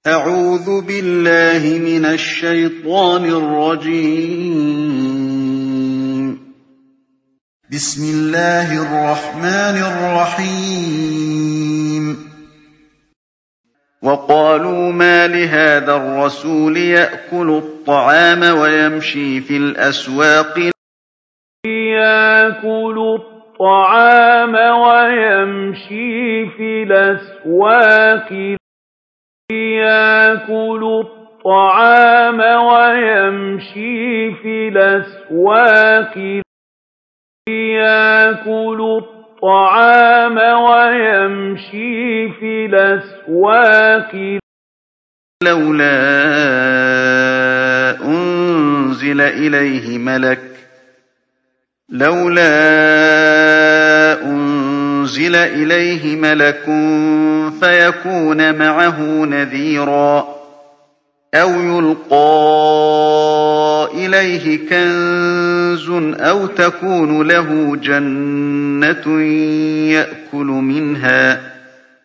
أعوذ بالله من الشيطان الرجيم. بسم الله الرحمن الرحيم. وقالوا ما لهذا الرسول يأكل الطعام ويمشي في الأسواق لولا أنزل إليه ملك فيكون معه نذيرا أو يلقى إليه كنز أو تكون له جنة يأكل منها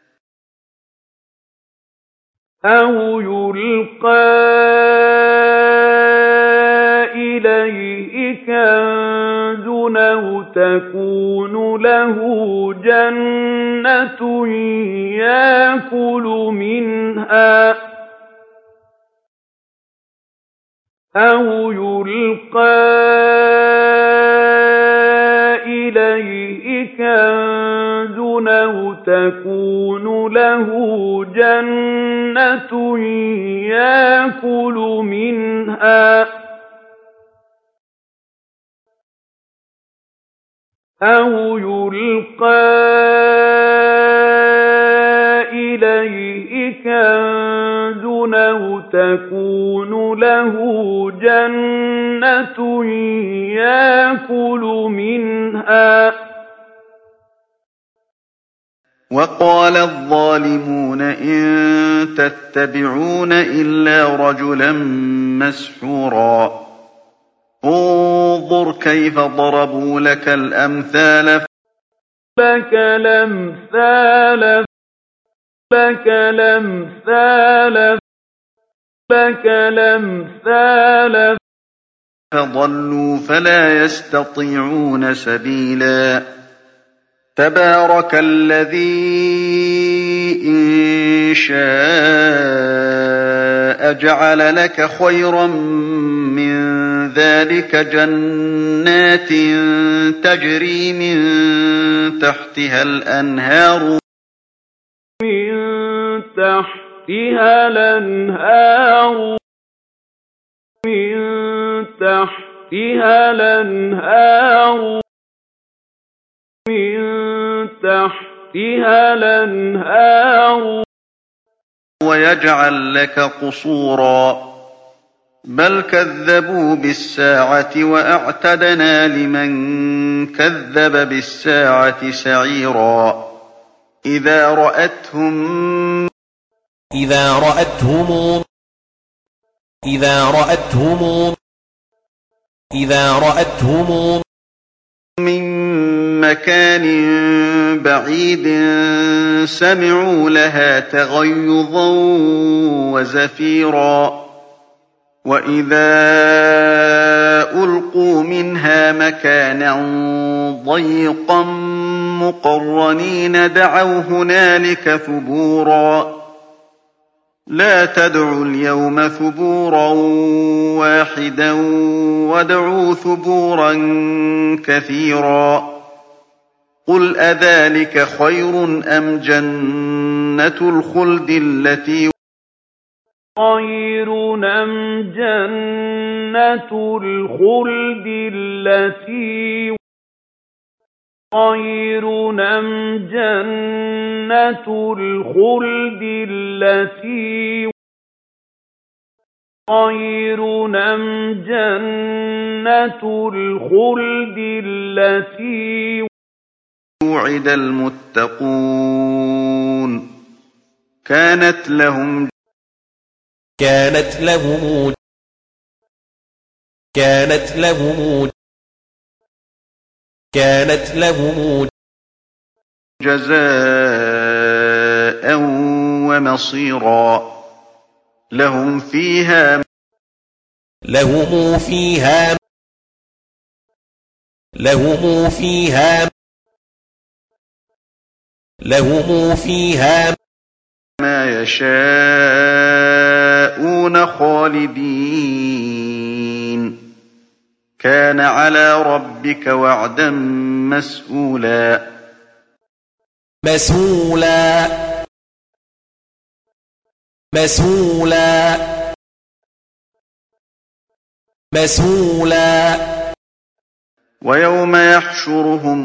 وقال الظالمون إن تتبعون إلا رجلا مسحورا انظر كيف ضربوا لك الأمثال فضلوا فلا يستطيعون سبيلا تبارك الذي إن شاء جعل لك خيرا من ذلك جنات تجري من تحتها الأنهار ويجعل لك قصورا بل كذبوا بالساعة وأعتدنا لمن كذب بالساعة سعيرا إذا رأتهم من مكان بعيد سمعوا لها تغيظا وزفيرا وإذا ألقوا منها مكانا ضيقا مقرنين دعوا هنالك ثبورا لا تدعوا اليوم ثبورا واحدا وادعوا ثبورا كثيرا قل أذلك خير أم جنة الخلد التي وعد المتقون كانت لهم جزاء ومصيرا لهم فيها ما يشاءون خالدين كان على ربك وعدا مسئولا ويوم يحشرهم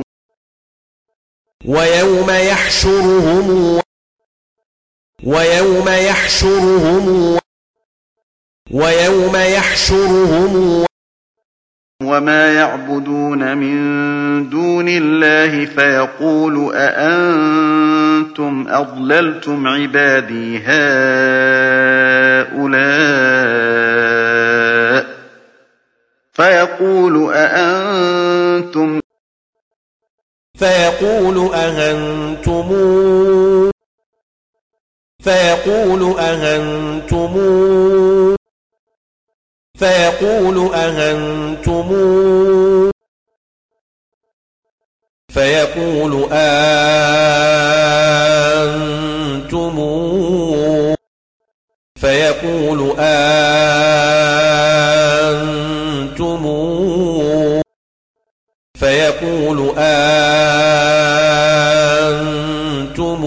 وما يعبدون من دون الله فيقول أأنتم أضللتم عبادي هؤلاء فيقول أأنتم أأنتم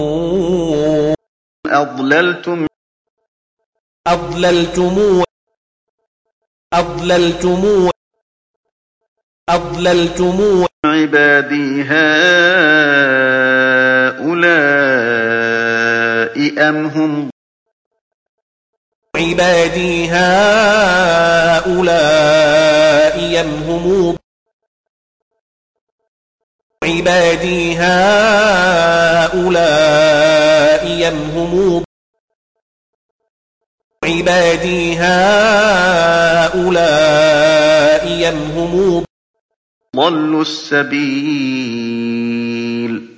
أضللتم عبادي هؤلاء أم هم ضلوا السبيل